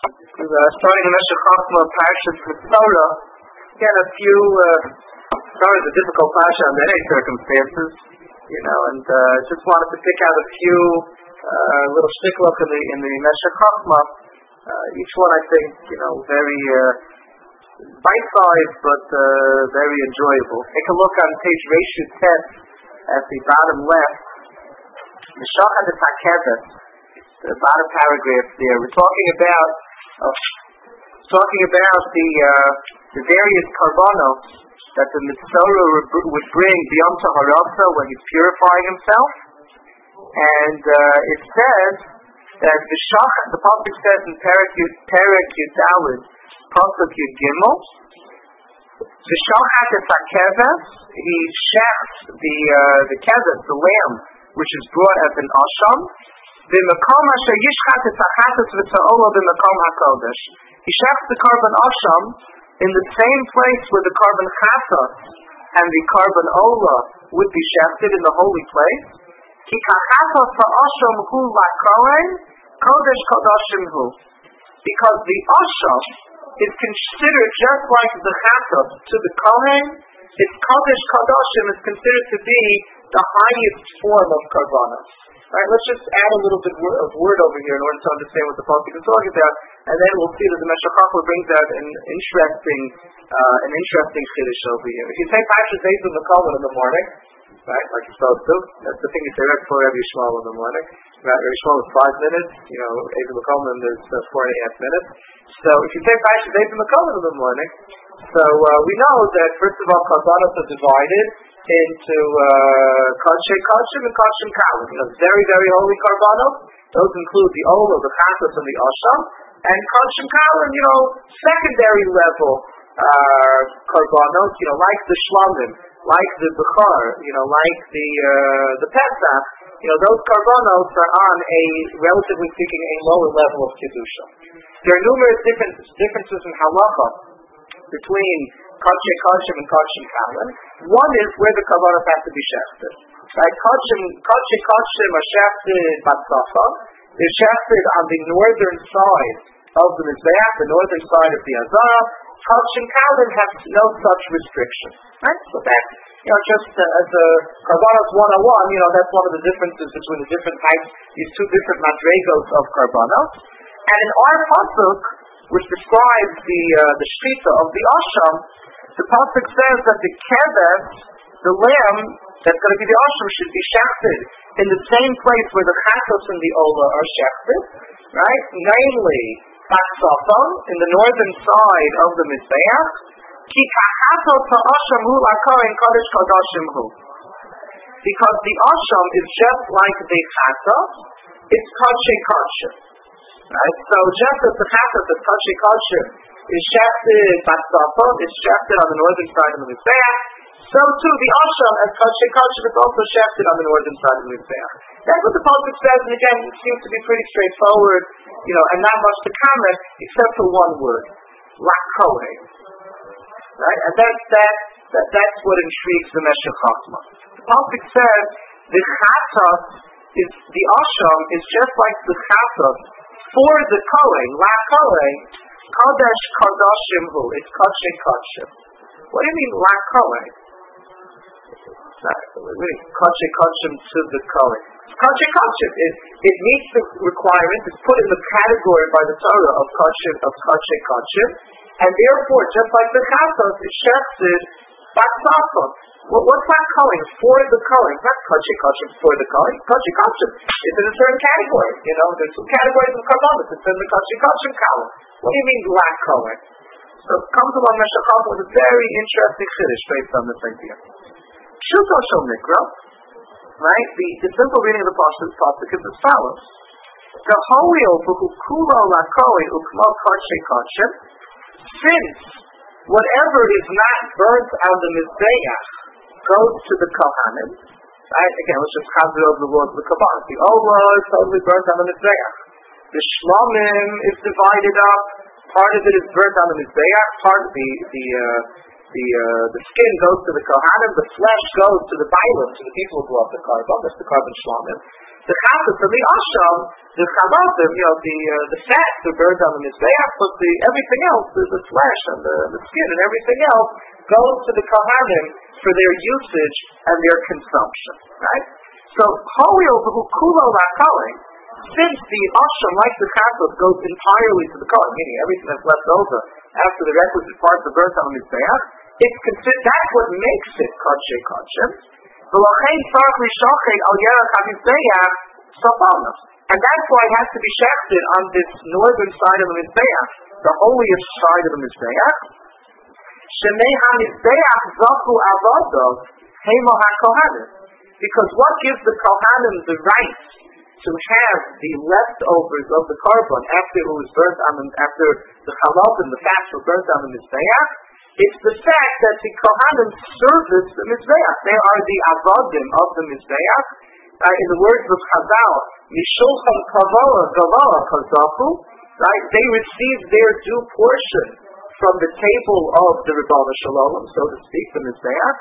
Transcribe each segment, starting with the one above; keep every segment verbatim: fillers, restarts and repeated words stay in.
Uh, starting in Meshech Chochmah, Parshas Mitzora. Again, a few, uh, sorry, it's a difficult parsha under any circumstances, you know, and uh, just wanted to pick out a few uh, little shticklook in the, in the Meshech Chochmah. Uh, each one, I think, you know, very uh, bite-sized, but uh, very enjoyable. Take a look on page Reishu Tet at the bottom left. Meshachad HaKeves, the bottom paragraph there. We're talking about Uh, talking about the uh, the various karbanos that the Mitzora would bring beyond Taharasa when he's purifying himself, and uh, it says that the Shach, the pasuk says in Perek Yud Daled, pasuk Yud Gimel, the Shachat HaKeves, he shechs the uh, the keves, the lamb, which is brought as an asham. He shechs the carbon asham in the same place where the carbon chata and the carbon ola would be shechted, in the holy place. Because the asham is considered just like the chata to the kohen, its kodesh kodashim is considered to be the highest form of karbanos. Alright, let's just add a little bit of word over here in order to understand what the pasuk is talking about, and then we'll see that the Meshech Chochmah brings out an interesting, uh, an interesting chiddush over here. If you say Parshas Eizah Mekalman in the morning, right, like you're supposed to, that's the thing you say right before Rabbi Yishmael in the morning. Right, Rabbi Yishmael is five minutes, you know, Eizah Mekalman is uh, four and a half minutes. So if you say Parshas Eizah Mekalman in the morning, so uh, we know that first of all, karbanos are divided into Kodshe Kodshim and Kodshim Kalim. You know, very, very holy karbanos. Those include the Ola, the Chatas, and the Asham. And Kodshim Kalim, you know, secondary level uh, karbanos, you know, like the Shlamim, like the Bechar, you know, like the uh, the Pesach. You know, those karbanos are on a, relatively speaking, a lower level of Kedusha. There are numerous different differences in halacha between Kodshe Kodshim and Kodshim Kalim. One is where the karbanos have to be shechted. Right? Kodshe Kodshim are shechted Batzafa. They're shechted on the northern side of the Mizbeach, the northern side of the Azara. Kodshim Kalim have no such restriction. Right? So that, you know, just uh, as a karbanos one oh one, you know, that's one of the differences between the different types, these two different madregos of karbanos. And in our pasuk, which describes the uh, the shchita of the asham, the pasuk says that the keves, the lamb that's going to be the asham, should be shechted in the same place where the chatos and the ola are shechted, right? Namely, Batsafon, in the northern side of the mizbeach. Ki kachatos ha'asham hu la'kohen kodesh kodashim hu. Because the asham is just like the chatos, it's kodshe kodshim. Right? So just as the chatas of Kodshe Kodshim is shechted Batzafon, is shechted on the northern side of the Mizbeach, so too the Asham as Kodshe Kodshim is also shechted on the northern side of the Mizbeach. That's what the pasuk says, and again, it seems to be pretty straightforward, you know, and not much to comment except for one word, Lakohe. Right? And that's that, that that's what intrigues the Meshech Chochmah. The pasuk says the chatas is the Asham is just like the chatas for the Kohen, La Kohen, Kodesh Kodashim Hu. It's Kodshe Kodshim. What do you mean La Kohen? Kodshe Kodshim to the Kohen. Kodshe Kodshim. It, it meets the requirement. It's put in the category by the Torah of Kodshim, of Kodshe Kodshim, and therefore, just like the Chatos, it shechted Batzafon. Well, what's that Kohen? For the Kohen. Not Kodshe Kodshim for the Kohen. Kodshe Kodshim is in a certain category. You know, there's two categories of karbanos. It's in the Kodshe Kodshim column. What do you mean black Kohen? So it comes along Meshech Chochmah with a very interesting chiddush based on this idea. Shuto shel mikra, right? The, the simple reading of the pasuk is as follows: The hoil v'hu kulo la Kohen ukmo Kodshe Kodshim. Since whatever is not burnt on the mizbeach goes to the Kohanim, right? Again, let's just consider over the words of the Kabbalah. The Ola is totally burnt on the Mizbeach. The Shlamim is divided up. Part of it is burnt on the Mizbeach. Part of the the uh, the uh, the skin goes to the Kohanim. The flesh goes to the Bailim, to the people who go up the carbon. That's the carbon Shlamim. the chatas and the asham, the chalatim, you know, the uh, the fat, the bird on the mizbeach, but the everything else, the, the flesh and the, the skin and everything else, goes to the kohanim for their usage and their consumption, right? So, holio v'hukulo la'kohen, since the asham, like the chatas, goes entirely to the kohen, meaning everything that's left over after the requisite parts of bird on the mizbeach, it's considered, that's what makes it kodshe kodshim. And that's why it has to be shechted on this northern side of the Mizbeach, the holiest side of the Mizbeach. Because what gives the Kohanim the right to have the leftovers of the carbon after it was burnt on the, after the chalot and the fats were burnt on the Mizbeach? It's the fact that the Kohanim service the Mizbeach. They are the avodim of the Mizbeach. Uh, in the words of Chazal, Mishulchan Kavola Gavola Kazafu, right? They receive their due portion from the table of the Ribono Shel Olam, so to speak, the Mizbeach.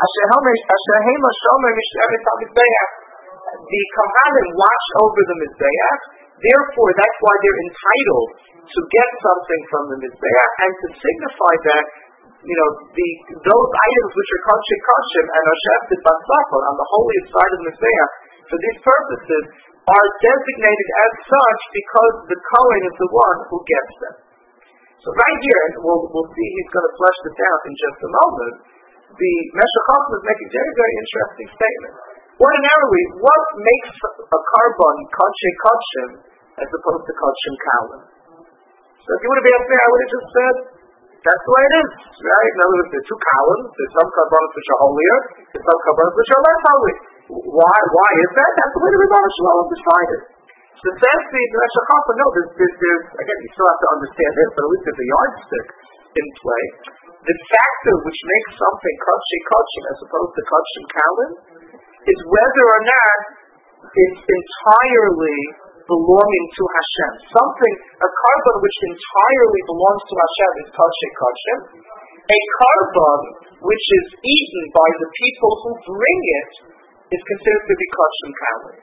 The Kohanim watch over the Mizbeach. Therefore, that's why they're entitled to get something from the Mizbeach, and to signify that, you know, the those items which are kodshe kodshim and are shefted basafon on the holiest side of the Mizbeach for these purposes are designated as such because the Kohen is the one who gets them. So right here, and we'll, we'll see he's going to flesh this out in just a moment, the Meshech Chochmah is making a very, very interesting statement. Ordinarily, what makes a carbon kodshe kodshim as opposed to kodshim kalim? So if you would have asked me, I would have just said, that's the way it is, right? In other words, there are two columns. There's some carbonates which are holier, there's some carbonates which are less holy. Why? Why is that? That's the way the Ribono Shel Olam decided. So says the Meshech Chochmah, no, there's, there's, there's, again, you still have to understand this, but at least there's a yardstick in play. The factor which makes something kodshe kodshim as opposed to kodshim kalim is whether or not it's entirely belonging to Hashem. Something, a carbon which entirely belongs to Hashem is kodshe kodshim. A carbon which is eaten by the people who bring it is considered to be kodshim kalim.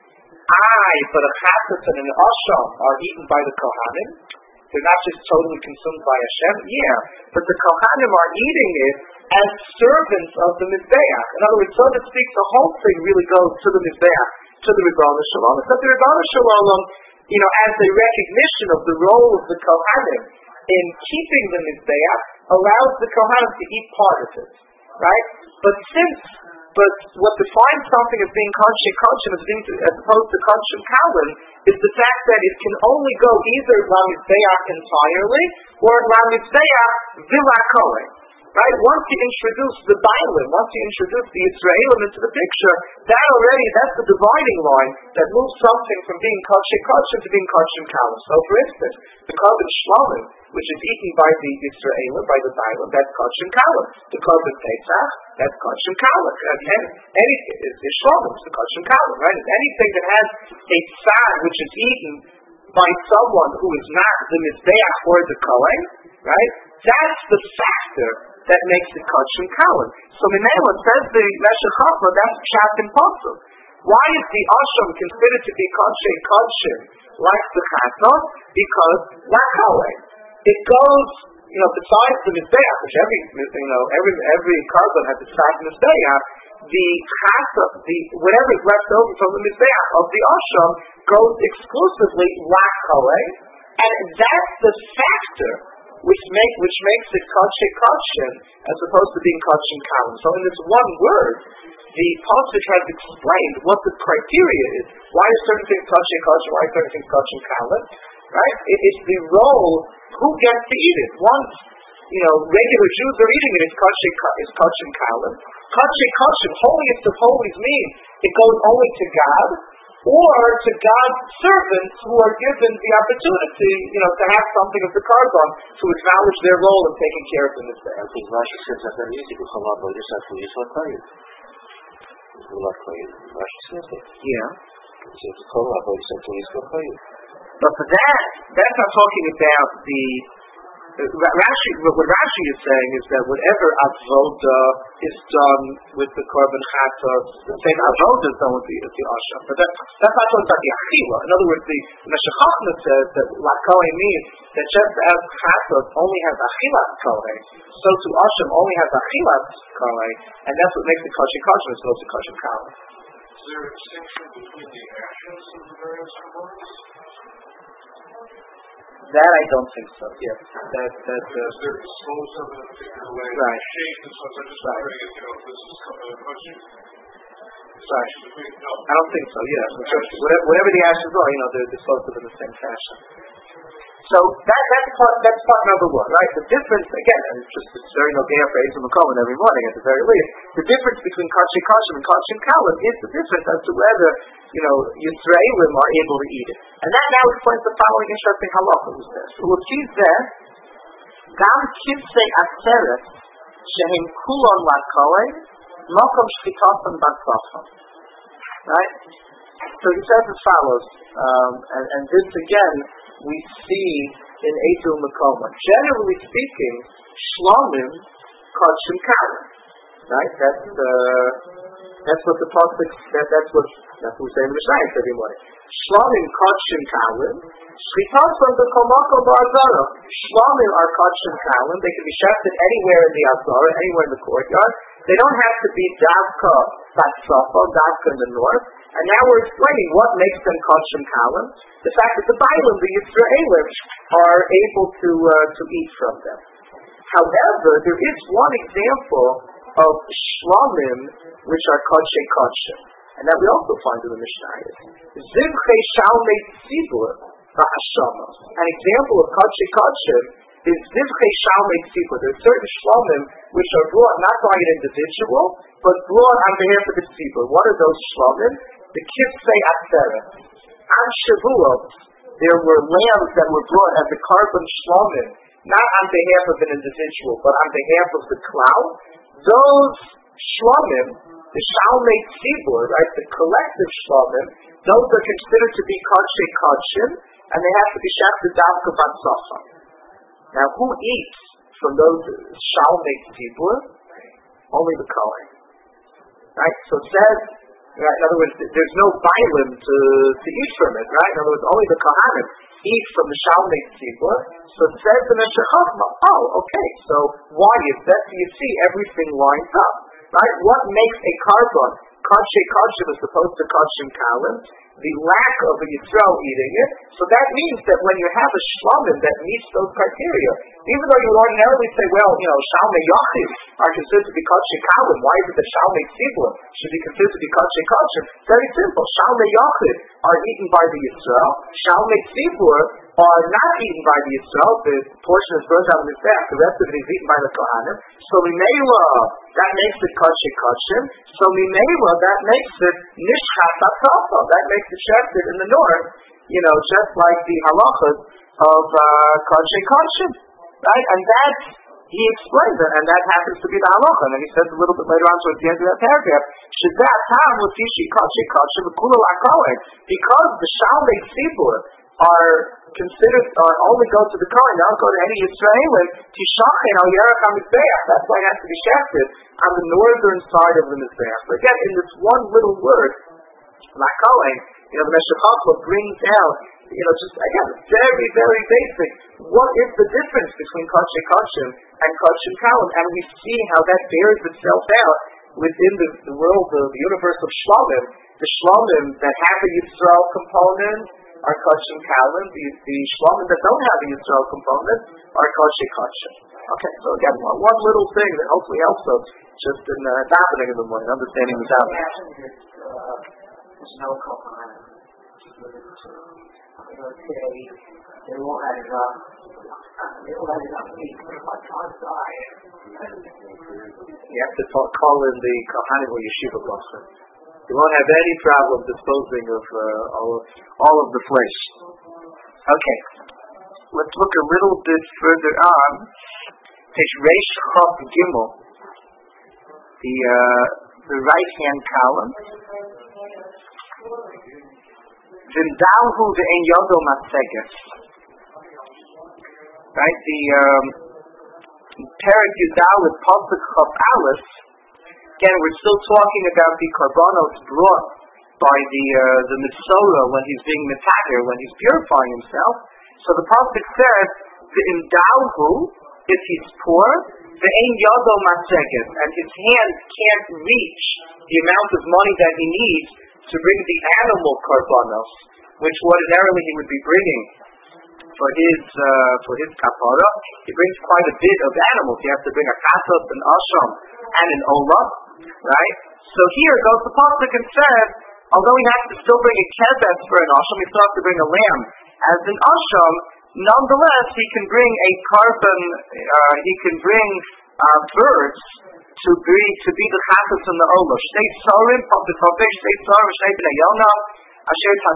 Aye, but a chatas and an asham are eaten by the Kohanim. They're not just totally consumed by Hashem. Yeah, but the Kohanim are eating it as servants of the Mizbeach. In other words, so to speak, the whole thing really goes to the Mizbeach, to the Ribono Shel Olam. But the Ribono Shel Olam, you know, as a recognition of the role of the Kohanim in keeping the Mizbeach, allows the Kohanim to eat part of it, right? But since, but what defines something as being kodshe kodshim as, being, as opposed to kodshim kalim is the fact that it can only go either la mizbeach entirely or la mizbeach v'la kohen. Right? Once you introduce the Bailim, once you introduce the Yisraelim into the picture, that already, that's the dividing line that moves something from being kodshe kodshim to being kodshim kalim. So for instance, the korban shlamim, which is eaten by the Yisraelim, by the Bailim, that's kodshim kalim. The korban pesach, that's kodshim kalim. And anything is shlamim, it's the kodshim kalim, right? It's anything that has a tzad which is eaten by someone who is not the Mizbeach or the Kohen, right? That's the factor that makes it kodshim kalim. So Minela says the Meshech Chochmah, that's pshat and pasuk. Why is the asham considered to be kodshe kodshim like the chatos? Because not kohen. It goes, you know, besides the mizbeach, which every, you know, every every carbon has its side mizbeach. The chatos, the whatever is left over from the mizbeach of the asham goes exclusively like kohen, and that's the factor which make which makes it kodshe kodshim as opposed to being kodshim kalim. So in this one word, the pasuk has explained what the criteria is. Why is certain things kodshe kodshim? Why is certain things kodshim kalim? Right? It is the role who gets to eat it. Once you know regular Jews are eating it, it's kodshe it's kodshim kalim. Kodshe kodshim, holiest of holies, means it goes only to God, or to God's servants who are given the opportunity, you know, to have something of the carbon to acknowledge their role in taking care of the Mizbeach. I think Rashi says that there is a challah, but this has to be for kohen. Rashi says it. Yeah. It says challah, but this has to be for kohen. But for that, that's not talking about the Rashi, what Rashi is saying is that whatever avoda is done with the korban chatos, the same avoda is done with the, the asham. But that, that's not talking about the achila. In other words, the Meshech Chochmah says that lakohen means that just as chatos only has achilas kohen, so to asham only has achilas kohen, and that's what makes the kosher kosher as opposed to kosher kohen. Is there a distinction between the actions of the various components? That I don't think so. Yes, that that. Uh, is there disposed of in a particular way? Right. Shaped and such. I'm just right. wondering if you know if this is uh, kosher. Right. Between, no. I don't think so. Yeah. Whatever, whatever the ashes are, you know, they're disposed of in the same fashion. So that that's part that's part number one, right? The difference again, and it's just it's very nogea for Ezer Makom every morning at the very least. The difference between Kosher Kosher and Kosher Kalim is the difference as to whether you know Yisraelim are able to eat it. And that now explains the following interesting halacha. Who says, "Who sees there, gam kivsei aseret shehem kulon lakohen mokom shchitason batzachon." Right? So he says as follows, um, and, and this again we see in Eitul Makoma. Generally speaking, Shlomim Kodshim Kalim. Right? That's uh, that's what the pasuk that that's what that's what we say in the Mishnah every morning. Shlomim Kodshim Kalim. Shchitason b'Kolmakom ba'Azara. Shlomim are Kodshim Kalim. They can be shafted anywhere in the Azara, anywhere in the courtyard. They don't have to be Davka Batzafa, Davka in the north. And now we're explaining what makes them Kodshim Kalim. The fact that the Bailim, the Yisraelim, are able to uh, to eat from them. However, there is one example of Shlomim which are Kodshe Kodshim, and that we also find in the Mishnah. Zivchei Shalmei Tzibur Ba'ashama. An example of Kodshe Kodshim is Zivchei Shalmei Tzibur. There are certain Shlomim which are brought not by an individual, but brought on behalf of the Tzibur. What are those Shlomim? The Kivsei Aseret. On Shavuot, there were lambs that were brought as a carbon shlomim, not on behalf of an individual, but on behalf of the cloud. Those shlomim, the shalmei tzibur, right, the collective shlomim, those are considered to be kodshei kodshim, and they have to be shafted davka batzafa. Now, who eats from those shalmei tzibur? Only the kohen. Right? So it says. Right, in other words, there's no bailim to, to eat from it, right? In other words, only the kohanim eat from the shalmei tzibur. So it says in the Meshech Chochmah, oh, okay, so why is that? So you see everything lines up, right? What makes a carbon Kodshei Kodshim as opposed to Kodshim Kalim? The lack of a Yisrael eating it. So that means that when you have a shlomim that meets those criteria, even though you would ordinarily say, well, you know, Shalmei Yachid are considered to be Kodshei Kalim, why is it that Shalmei Tzibur should be considered to be Kodshei Kodshim? Very simple. Shalmei Yachid are eaten by the Yisrael. Shalmei Tzibur are not eaten by the Yisrael. The portion is burned out of his back. The rest of it is eaten by the Kohanim. So Mimela, that makes it Kodshei Kodshim. So Mimela, that makes it Nishchat Atzafa. That makes it shafted in the north, you know, just like the halachas of Kodshei Kodshim. Right? And that, he explains it, and that happens to be the halacha. And then he says a little bit later on towards the end of that paragraph, Shedat Ham Latishi Kodshei Kodshim V'Kula L'Kohen, because the Shalmei Tzibur are considered, or only go to the Kohen, they don't go to any Yisraelim, Tishachen Al Yerech HaMizbeach. That's why it has to be shafted on the northern side of the Mizbeach. So again, in this one little word, L'Kohen, you know, the Meshech Chochmah brings out, you know, just again, very, very basic. What is the difference between Kodshei Kodshim and Kodshim Kalim? And we see how that bears itself out within the, the world, the, the universe of Shlomim. The Shlomim that have a Yisrael component are Kodshim Kalim. The, the Shlomim that don't have a Yisrael component are Kodshei Kodshim. Okay, so again, one, one little thing that hopefully helps us just in uh, davening in the morning, understanding the davening. There's no Kohanim. You know, today, they won't have enough, they won't have enough meat for a time diet. You have to talk, call in the Kohanim or Yeshiva Boston. You won't have any problem disposing of uh, all, of, all of the flesh. Okay, let's look a little bit further on. Page Reish Chaf Gimel, the, uh, the right-hand column. V'imdalhu ve'en yodo matzeges. right? The um, Perek Yudal with Pasuk Chav Aleph. Again, we're still talking about the karbanos brought by the uh, the Mitzora when he's being mitager, when he's purifying himself. So the Pasuk says, the Indalhu, if he's poor, the Ein Yado Matzeget, and his hand can't reach the amount of money that he needs to bring the animal karbanos, which ordinarily he would be bringing for his uh, for his kapara. He brings quite a bit of animals. He has to bring a chatos, an asham, and an olah, right? So here goes the pasuk and says, although he has to still bring a keves for an asham, he still has to bring a lamb as an asham. Nonetheless, he can bring a carbon. Uh, he can bring uh, birds to be to be the chatos and the olah. Shtei tzarim, pasuk chavish, shtei tzarim, shtei bnei Yonah. So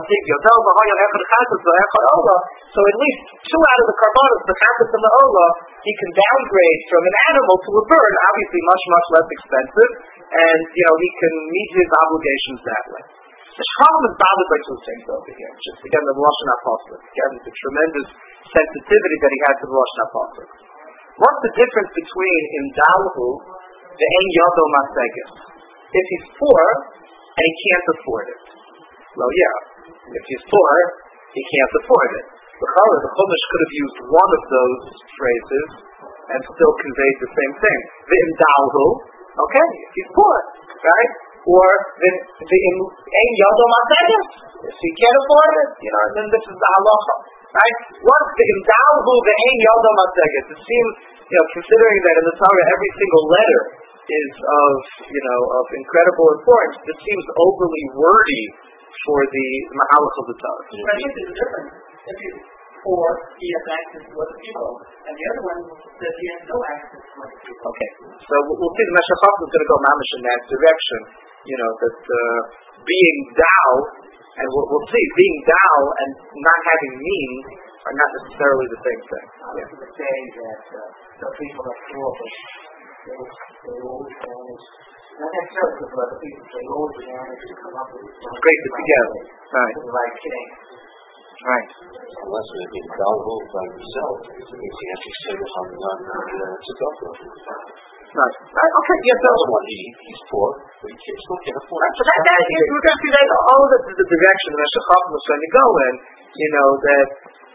at least two out of the karbanos, the chatas and the olah, he can downgrade from an animal to a bird, obviously much, much less expensive, and, you know, he can meet his obligations that way. The Shacham is bothered by two things over here. Just again, the Lashon HaPasuk. Again, the tremendous sensitivity that he had to the Lashon HaPasuk. What's the difference between Indalhu, the Ein Yado Maseges? If he's poor, and he can't afford it. Well, yeah, if he's poor, he can't afford it. The Chumash could have used one of those phrases and still conveyed the same thing. The Indalhu, okay, if he's poor, right? Or the the Ein Yado Maseges, if he can't afford it, you know, then this is the halacha, right? What's the Indalhu, the Ein Yado Maseges? It seems, you know, considering that in the Torah every single letter is of, you know, of incredible importance, this seems overly wordy for the mahalach of the Torah. I think there's a difference. If he's poor, he has access to other people, and the other one says he has no access to other people. Okay, so we'll see the Meshech Chochmah is going to go mamish in that direction. You know, that uh, being Tao, and we'll, we'll see, being Tao and not having means are not necessarily the same thing. I was going to say that uh, some people are poor, but they, they always manage. Not necessarily because of other people, they always manage to come up with something. Scrape it together. Right. Like today. Right. Unless we get Dalhu by himself, it means he has to say the Hamdan to go for it. Right. Right. Okay, yes, That's that's one. He, he's poor, but he can't, still can't afford it. So that, that is, we're going to see that all of this is the direction that Meshech Chochmah was going to go in. You know, that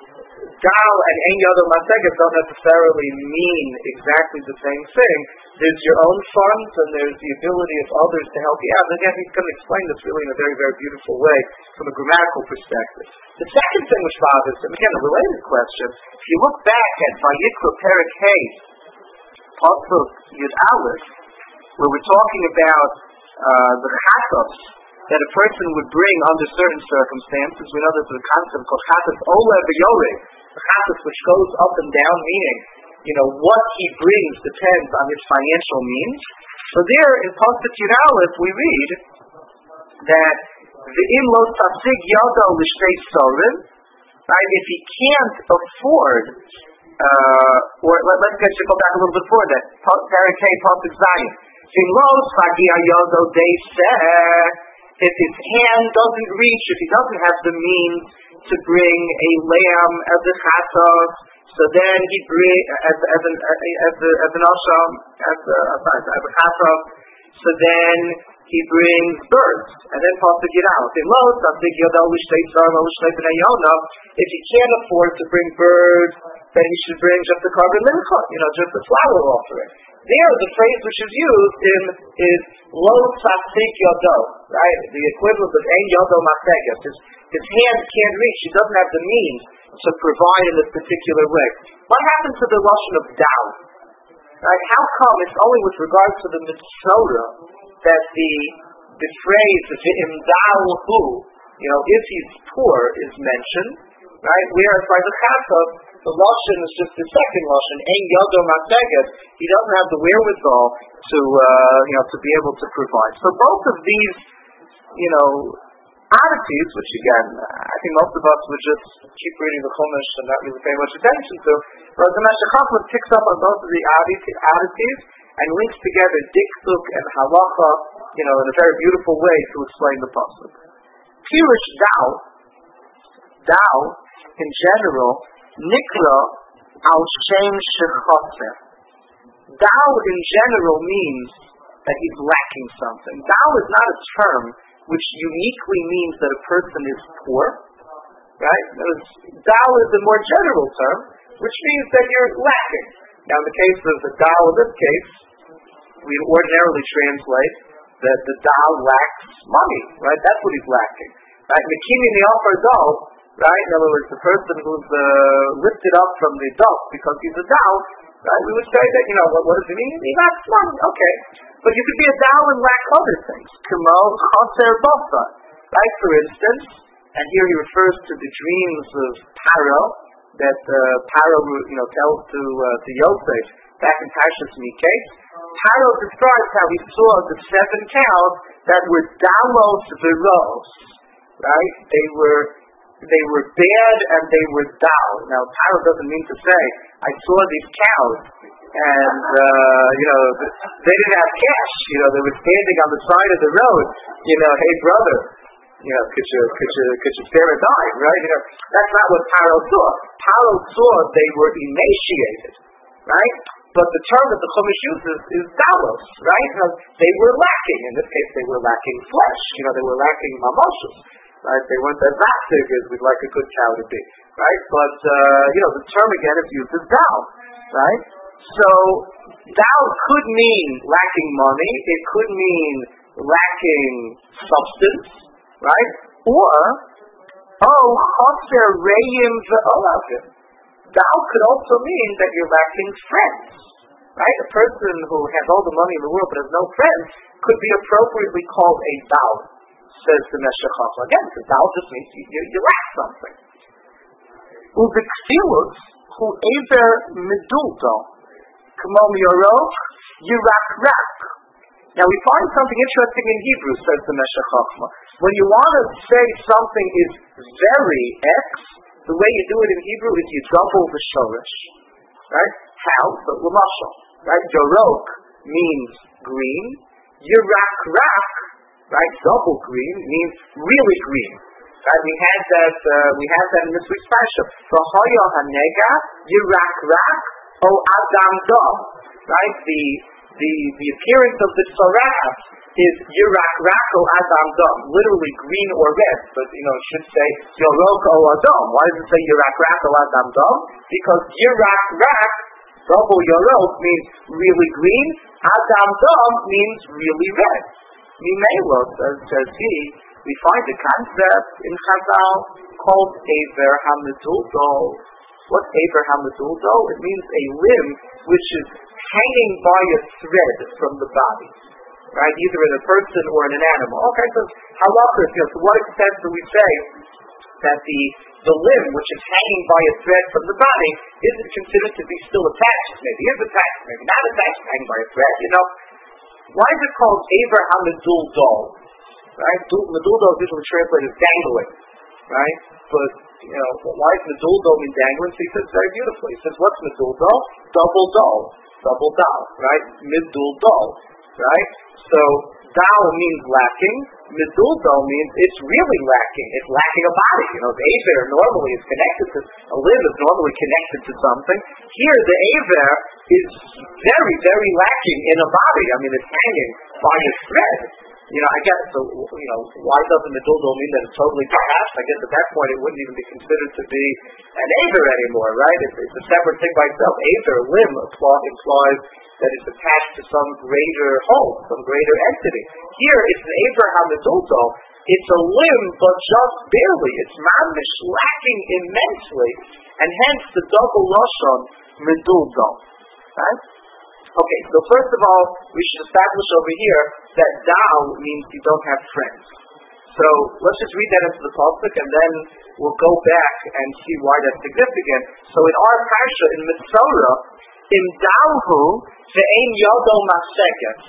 Gal and Ein Yado Maseges don't necessarily mean exactly the same thing. There's your own funds, and there's the ability of others to help you out. And again, he's going to explain this really in a very, very beautiful way from a grammatical perspective. The second thing which bothers him, again, a related question, if you look back at Vayikra Perek Hey, Pasuk Yud Aleph, where we're talking about uh, the chatos that a person would bring under certain circumstances. We know there's a concept called chatos olah v'yoreh, the chatos which goes up and down, meaning, you know, what he brings depends on his financial means. So there in Pasuk Yud Aleph we read that v'im lo tasig yado l'shtei sorim, right? If he can't afford, uh, or let, let's get to go back a little bit before that. Perek Hey, Pasuk Zayin. V'im lo sagia yado deiseh. If his hand doesn't reach, if he doesn't have the means to bring a lamb as a chatos, so then he bring as as an as a, as an asham as a as a chatos. So then he brings birds, and then pasuk yidal. If he can't afford to bring birds, then he should bring just a carbon mincha, you know, just a flower offering. There, the phrase which is used in is lo tzasik yodo, right? The equivalent of ein yodo maseges. His, his hand can't reach. He doesn't have the means to provide in this particular way. What happened to the lashon of dao? Right? How come it's only with regards to the mitzvah that the the phrase v'im da'uhu, you know, if he's poor, is mentioned, right? Whereas by the chatos, the lashon is just the second lashon, ein yodo maseges. He doesn't have the wherewithal to, uh, you know, to be able to provide. So both of these, you know, oddities, which again, I think most of us would just keep reading the Chumash and not really pay much attention to, but the Meshech Chochmah picks up on both of the oddities and links together diktuk and halacha, you know, in a very beautiful way to explain the pasuk. Pirush dao, dao in general, nikra al shem shechoser. Dal in general means that he's lacking something. Dal is not a term which uniquely means that a person is poor, right? Dal is a more general term, which means that you're lacking. Now, in the case of the Dal, in this case, we ordinarily translate that the Dal lacks money, right? That's what he's lacking. Right? Mekimi Ni'afar Dal, right? In other words, the person who's uh, lifted up from the dust because he's a Dal, right? We would say that, you know, what, what does it mean? He lacks money, okay. But you could be a Dal and lack other things. Kamo Chaser Basa, right? For instance, and here he refers to the dreams of Paro, that uh, Paro, you know, tells to uh, to Yosef back in Parshas Miketz. Paro describes how he saw the seven cows that were Dalos Veros, right? They were they were bad and they were Dal. Now, Paro doesn't mean to say, I saw these cows and uh, you know they didn't have cash. You know, they were standing on the side of the road. You know, hey brother, you know, could you could you could you spare a dime, right? You know, that's not what Paro saw. Paro saw they were emaciated, right? But the term that the Chumash uses is dalos, right? You know, they were lacking. In this case, they were lacking flesh. You know, they were lacking mamashos, right? They weren't as active as we'd like a good cow to be, right? But uh, you know, the term again is used as dal, right? So dal could mean lacking money. It could mean lacking substance, right? Or oh, chaser reim ve'olavim. Dal could also mean that you're lacking friends, right? A person who has all the money in the world but has no friends could be appropriately called a dal, says the Meshech Chochmah. Again, the dal just means you, you, you lack something. U'v'ksilus hu ever medulto, k'mom yorok yirak-rak. Now we find something interesting in Hebrew, says the Meshech Chochmah. When you want to say something is very X, the way you do it in Hebrew is you double the shorish, right? How? So l'mashal, right? Yorok means green. Yirak-rak, right? Double green means really green. Right? We had that. Uh, we had that in this week's parsha. V'hoya hanega yirak-rak o adam dam, right? The the the appearance of the saraf is yirak-rak o adam dam, literally green or red, but you know it should say yorok o adam. Why does it say yirak-rak o adam dam? Because yirak-rak, double yorok, means really green. Adam dam means really red. Mimelo, says, says he, we find a concept in Chazal called Ever HaMeduldo. What's Ever HaMeduldo? It means a limb which is hanging by a thread from the body, right? Either in a person or in an animal. Okay, so halacha, you know, to what extent do we say that the the limb which is hanging by a thread from the body isn't considered to be still attached? Maybe is attached, maybe not attached, hanging by a thread. You know, why is it called Ever HaMeduldo? Right? Meduldo is usually translated as dangling, right? But you know, why does meduldo mean dangling? So he says very beautifully. He says, what's meduldo? Double dol. Double dal, right? Meduldo, right? So dal means lacking. Meduldo means it's really lacking. It's lacking a body. You know, the aver normally is connected to, a limb is normally connected to something. Here, the aver is very, very lacking in a body. I mean, it's hanging by a thread. You know, I guess, so, you know, why doesn't meduldo mean that it's totally detached? I guess at that point it wouldn't even be considered to be an aver anymore, right? It's, it's a separate thing by itself. Aver, limb, implies that it's attached to some greater whole, some greater entity. Here, it's an aver hameduldo. It's a limb, but just barely. It's mamish, lacking immensely, and hence the double lashon meduldo, right? Okay, so first of all, we should establish over here that dal means you don't have friends. So let's just read that into the pasuk, and then we'll go back and see why that's significant. So in our parsha, in Mitzorah, in dalhu ve'ein yodo maseket,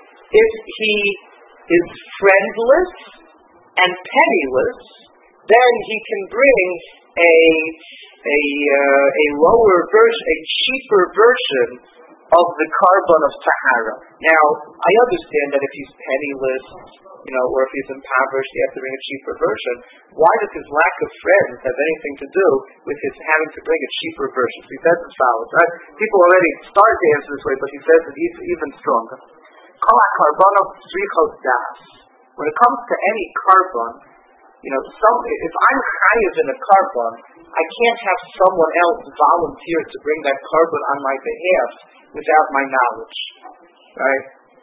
if he is friendless and penniless, then he can bring a a uh, a lower version, a cheaper version of the carbon of Tahara. Now, I understand that if he's penniless, you know, or if he's impoverished, he has to bring a cheaper version. Why does his lack of friends have anything to do with his having to bring a cheaper version? So he says as follows, right? People already start to answer this way, but he says it even stronger. Kol carbon of tzrichos das. When it comes to any carbon, you know, some, if I'm chayav in a carbon, I can't have someone else volunteer to bring that carbon on my behalf without my knowledge, right?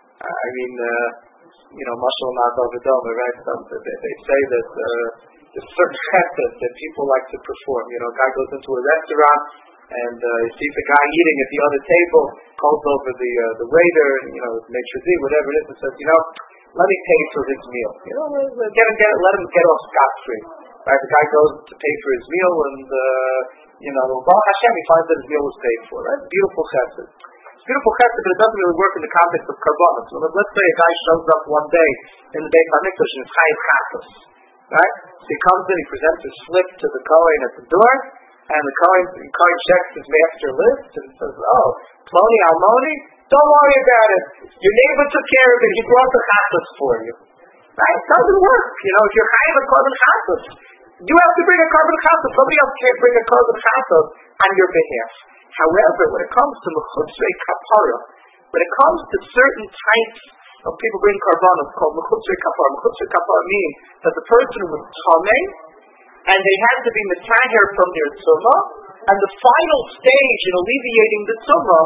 I mean, uh, you know, mashal na'adavidoma, right? Some, they, they say that uh, there's certain chesed that people like to perform. You know, a guy goes into a restaurant and uh, he sees a guy eating at the other table, calls over the uh, the waiter, you know, maitre d', whatever it is, and says, you know, let me pay for his meal. You know, get him, get, let him get off scot-free. Right? The guy goes to pay for his meal, and uh, you know, Baruch Hashem, he finds that his meal was paid for. Right? Beautiful chesed. It's beautiful chesed, but it doesn't really work in the context of karbanos. So let's say a guy shows up one day in the Beit HaMikdash and is chayav chatos. Right? So he comes in, he presents his slip to the Kohen at the door, and the Kohen, the Kohen checks his master list and says, "Oh, Ploni Almoni, don't worry about it. Your neighbor took care of it. He brought the chatos for you." Right? It doesn't work. You know, if you're chayav a carbon chatos, you have to bring a carbon chatos. Somebody else can't bring a carbon chatos on your behalf. However, when it comes to mechutzrei kapara, when it comes to certain types of people bringing karbanos called mechutzrei kapara, mechutzrei kapara means that the person was tamei, and they had to be metaher from their tzuma, and the final stage in alleviating the tzuma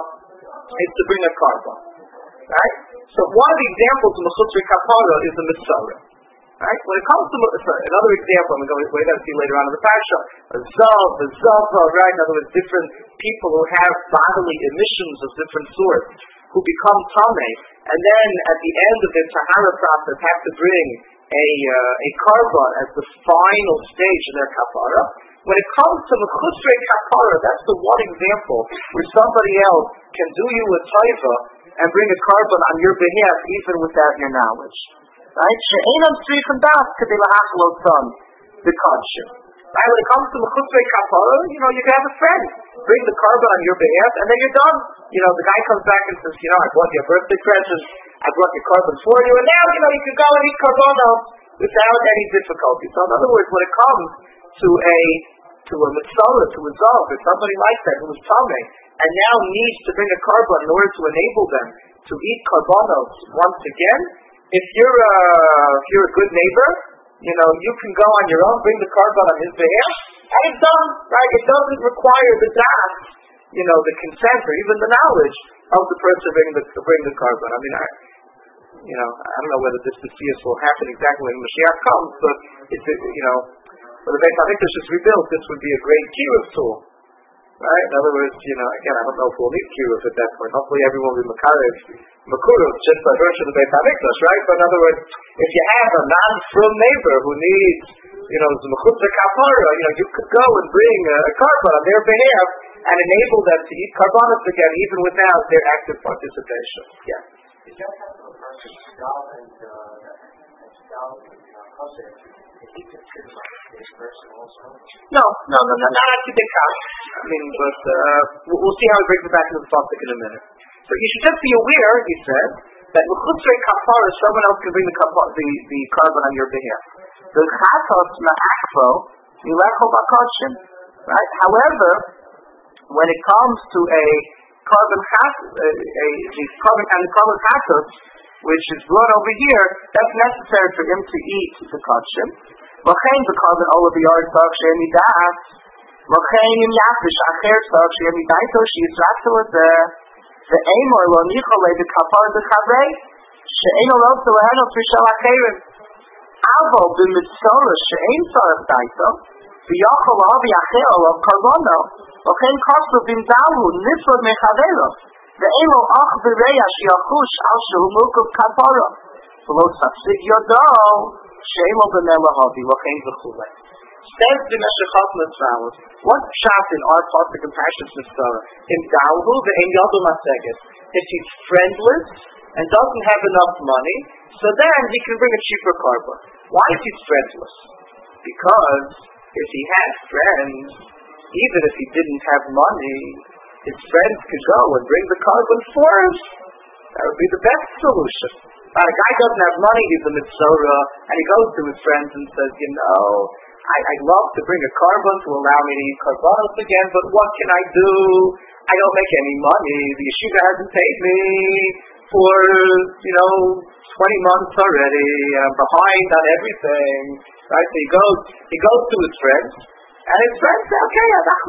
is to bring a karban. Right? So one of the examples of mechutzrei kapara is the mitzvah. Right? When it comes to sorry, another example, I'm going to we're going to see later on in the parsha, a zav, a zava, right? In other words, different people who have bodily emissions of different sorts who become tamei, and then at the end of the tahara process have to bring a uh, a karban as the final stage in their kapara. When it comes to mechutzrei kapara, that's the one example where somebody else can do you a taiva and bring a karban on your behalf even without your knowledge. Right? She'enam tzrichim das kedei lahachlot son the kodshim. Right? When it comes to mechutzrei kapara, you know, you can have a friend bring the karban on your behalf, and then you're done. You know, the guy comes back and says, you know, I bought you a birthday present, I brought your karban for you, and now, you know, you can go and eat karbanos without any difficulty. So in other words, when it comes to a to a mitzvah, to a zav, if somebody like that who is tamei and now needs to bring a karban in order to enable them to eat karbanos once again, if you're a, if you're a good neighbor, you know, you can go on your own, bring the karban on his behalf, and it's done, right? It doesn't require the das, you know, the consent or even the knowledge of the person bringing the, to bring the karban. I mean, I, you know, I don't know whether this dispute will happen exactly when Mashiach comes, but it's, you know, when the Beit HaMikdash is rebuilt, this would be a great kiruv tool, right? In other words, you know, again, I don't know if we'll need kiruv at that point. Hopefully everyone will be makarev, makuruv, just by virtue of the Beit HaMikdash, right? But in other words, if you have a non-frum neighbor who needs, you know, mechutzrei kapara, you know, you could go and bring a, a karban on their behalf and enable them to eat karbanos again, even without their active participation. Yeah. Is that how the person Gal and Gal and Chosed, is he considered this person also? No, no, no, no, not actually the count. I mean, but uh, we'll see how he brings it back into the topic in a minute. So you should just be aware, he said, that mechutzrei kapara, someone else can bring the kapara, the, the karban on your behalf. The chatos ma'akfo milecho b'kodshim. Right? However, when it comes to a carbon chas, a, a the carbon and the carbon chatos, which is brought over here, that's necessary for him to eat the kodshim. V'chein the carbon olav yard tzarich she'en midas. V'chein im yafish acher tzarich she'en midaito she'yisratzil azeh. Ve'emor lo nicholei the kapar b'chavei she'en olotzo leheno trishal acherim. Avo b'mitzorah she'en tzarich daito. V'yachol lahavi acher olav karbono. V'chein kostu b'mdalu nifrod mechavelo. Ve'emo ach v'reya she'achush al shehu mukov kapara. V'lo tzafsig yodo she'emo b'meh lahavi. V'chein v'chulei. Says the Meshechat Mitzvahs, what's shot in our pasuk and Parshas Mitzvah? In Dalhu ve'en yadu maseget. If he's friendless and doesn't have enough money, so then he can bring a cheaper karban. Why is he friendless? Because if he had friends, even if he didn't have money, his friends could go and bring the carbon for him, that would be the best solution. But a guy doesn't have money, he's a mitzvah, and he goes to his friends and says, you know, I, I'd love to bring a carbon to allow me to eat karbanos again, but what can I do? I don't make any money. The yeshiva hasn't paid me for, you know, twenty months already, and I'm behind on everything. Right? So he goes, he goes to his friends, and his friends say, okay,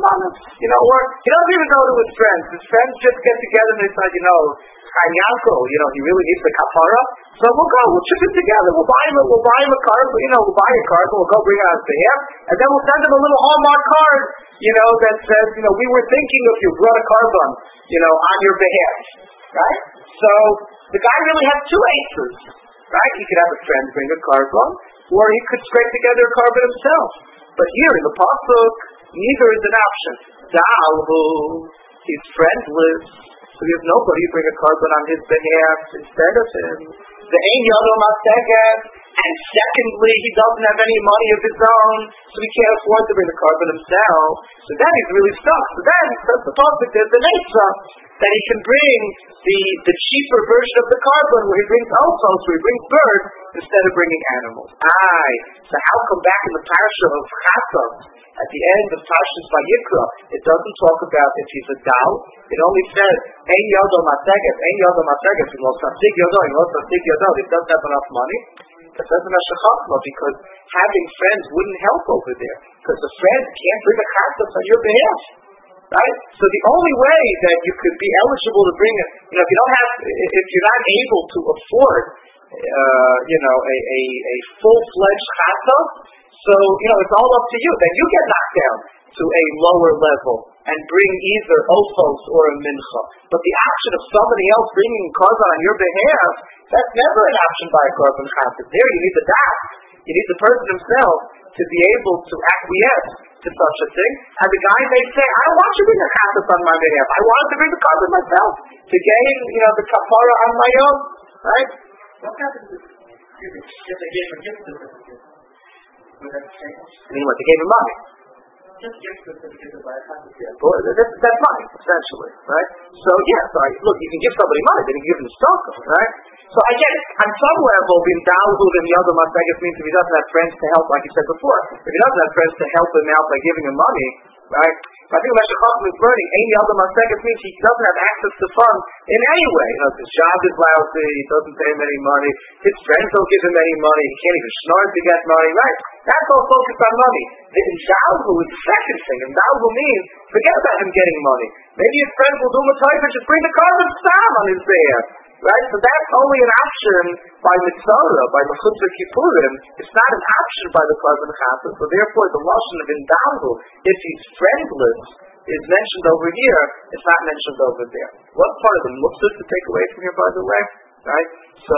you know, or he doesn't even go to his friends. His friends just get together and they say, you know, Chaim Yankel, you know, he really needs the kapara, so we'll go, we'll chip it together, we'll buy him, a, we'll buy him a card, you know, we'll buy a card, we'll go bring it on his behalf, and then we'll send him a little Hallmark card, you know, that says, you know, we were thinking of you, brought a carbon, you know, on your behalf, right? So the guy really has two aces, right? He could have a friend bring a carbon, or he could scrape together a carbon himself. But here in the pasuk, neither is an option. Da'alhu, he's friendless. So he has nobody bring a carbon on his behalf instead of him. The ein yado maseket, and secondly, he doesn't have any money of his own, so he can't afford to bring the carbon himself. So then he's really stuck. So then, says the pasuk, there's an eitzah that he can bring the the cheaper version of the carbon, where he brings osos, where he brings birds instead of bringing animals. Aye. So how come back in the parasha of Chatzot, at the end of Parshas Vayikra, it doesn't talk about if he's a dal. It only says, Ein yodo maseget, Ein yodo maseget, he lost sasig yodo, he lost sasig yodo, he doesn't have enough money. It says in Hashachachma, because having friends wouldn't help over there, because the friend can't bring a chatzos on your behalf. Right? So the only way that you could be eligible to bring it, you know, if you don't have, if you're not able to afford, uh, you know, a, a, a full-fledged chatzos, so, you know, it's all up to you. Then you get knocked down to a lower level and bring either osos or a mincha. But the option of somebody else bringing a carbon on your behalf, that's never an option by a carbon chatzos. There you need the das. You need the person himself to be able to acquiesce to such a thing. And the guy may say, I don't want you to bring a chatzos on my behalf. I want to bring the carbon myself to gain, you know, the kapara on my own. Right? What happens if, if they gave a gift certificate? Would that change? I mean, what, they gave him money? Just gift certificate by a chatzos. Well, that's, that's money, essentially, right? So, yeah, so I, look, you can give somebody money, then you can give him the stock, right? So I get it. On some level, being dalhud and yadu maseget means if he doesn't have friends to help, like you said before, if he doesn't have friends to help him out by giving him money, right? I think Meshach Chacham is learning, ein yadu maseget means he doesn't have access to funds in any way. You know, his job is lousy, he doesn't pay him any money, his friends don't give him any money, he can't even snort to get money, right? That's all focused on money. The indalhu is the second thing. Indalhu means, forget about him getting money. Maybe his friends will do him a favor, just bring the carbon stam on his behalf. Right? So that's only an option by Mitzvah, by Mechutza Kippurim. It's not an option by the carbon chatzos. So therefore, the lashon of indalhu, if he's friendless, is mentioned over here. It's not mentioned over there. What part of the mitzvah to take away from here, by the way? Right? So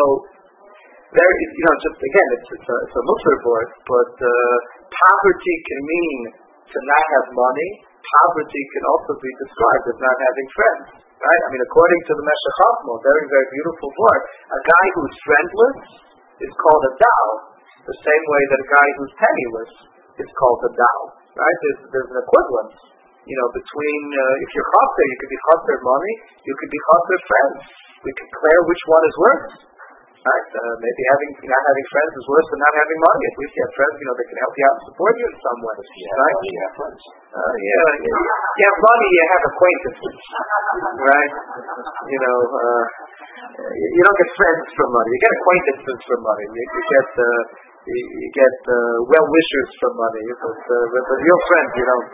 there is, you know, just again, it's it's a, it's a mitzvah board, but uh, poverty can mean to not have money. Poverty can also be described as not having friends. Right? I mean, according to the Meshach Chachma, very, very beautiful word, a guy who's friendless is called a dal, the same way that a guy who's penniless is called a dal. Right? There's, there's an equivalence, you know, between, uh, if you're chaser, you could be chaser money, you could be chaser friends. We could declare which one is worse. Right? Uh, maybe having not having friends is worse than not having money. At least you have friends, you know, they can help you out and support you in some way. Yeah, right? You have friends. Uh, yeah, yeah. You have money, you have acquaintances. Right? You know, uh, you don't get friends from money. You get acquaintances from money. You, you get uh, you, you get uh, well wishers from money. But, uh, but the real friends, you don't.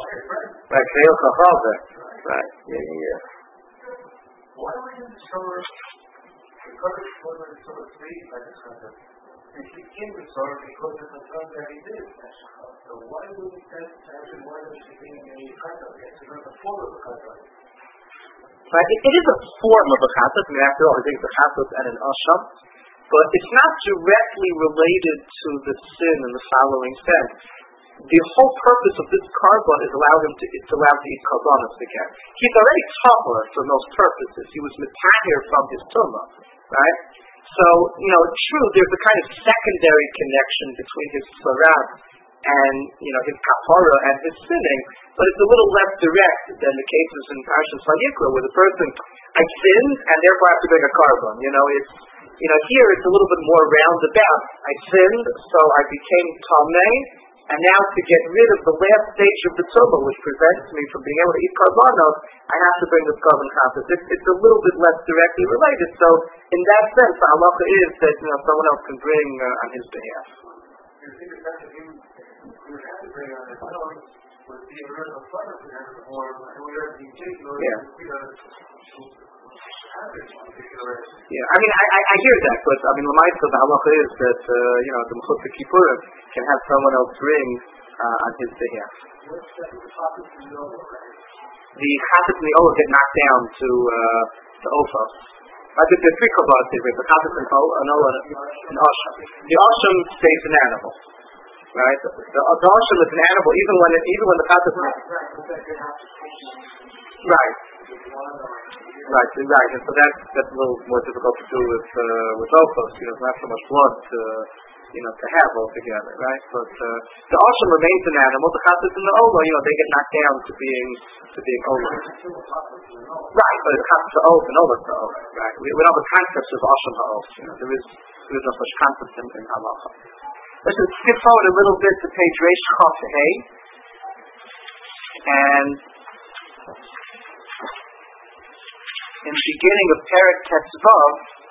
Right? Right? Yeah, yeah. Why would you discover because it's one of the sort of three by the Chazal? And he became the Torah because of the son that he did. So why would he tell him why was he being a Chazal? It's not a form of a Chazal. Right? It, it is a form of a Chazal. I mean, after all, I think it's a Chazal and an Asham. But it's not directly related to the sin in the following sense. The whole purpose of this carbon is allow him to, to allow him to eat karbanos again. He's already tahor for those purposes. He was mitahir from his tumah, right? So, you know, true, there's a kind of secondary connection between his tzarav and, you know, his kapara and his sinning, but it's a little less direct than the cases in Parshas Vayikra, where the person, I sinned, and therefore I have to bring a carbon. You know, it's, you know, here it's a little bit more roundabout. I sinned, so I became tamei, and now to get rid of the last stage of the tumah, which prevents me from being able to eat karbanos, I have to bring this carbon chatas. It's, it's a little bit less directly related. So, in that sense, the halacha is that, you know, someone else can bring uh, on his behalf. You think the fact that he would have to bring on his own would be a real fun for him, or whatever he did, or Yeah. you know, Yeah, I mean, I, I, I hear that, but I mean, the mindset of the halacha is that, uh, you know, the Mechutza Kippurim can have someone else bring uh, on his behalf. The Chatas and the Olah get knocked down to uh, to Ophos. I think there are three korbanos here, the Chatas and Olah and Asham. The Asham stays an animal, right? The, the, the Asham is an animal even when it, even when the Chatas. Right. Right, right, and so that's that's a little more difficult to do with uh, with Ophos. You know, there's not so much blood to you know to have altogether, right? But uh, the Asham remains an animal. The Chatas and the Olah, you know, they get knocked down to being to being Olah. Right, but it's Chatas to Olah and Olah to Olah. Right, we, we don't have the concept of Asham ha'olah. You know, there is there is no such concept in, in halacha. Let's just skip forward a little bit to page Reish Chaf Hey, and in the beginning of Perek Tetzvav,